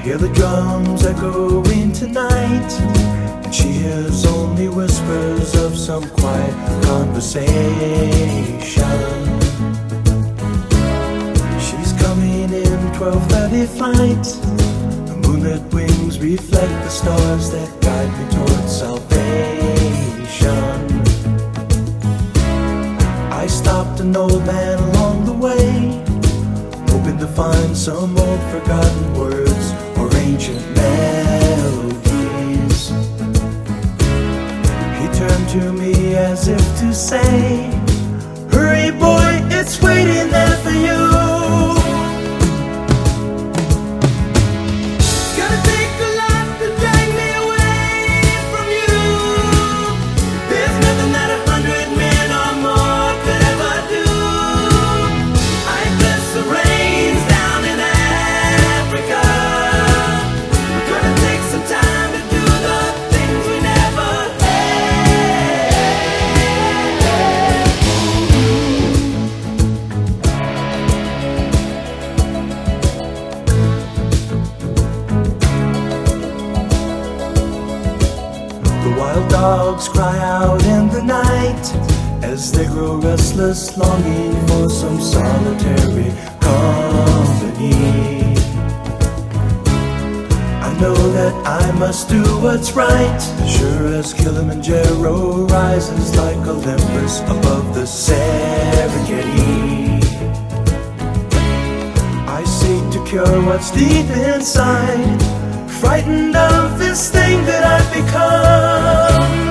hear the drums echoing tonight, and she hears only whispers of some quiet conversation. She's coming in 12:30 flight. The moonlit wings reflect the stars that guide me towards salvation. I stopped an old man along the way, hoping to find some old forgotten words or ancient melodies. He turned to me as if to say, "Hurry boy, it's waiting there for you." The wild dogs cry out in the night as they grow restless, longing for some solitary company. I know that I must do what's right, sure as Kilimanjaro rises like Olympus above the Serengeti. I seek to cure what's deep inside, frightened of this thing that I've become.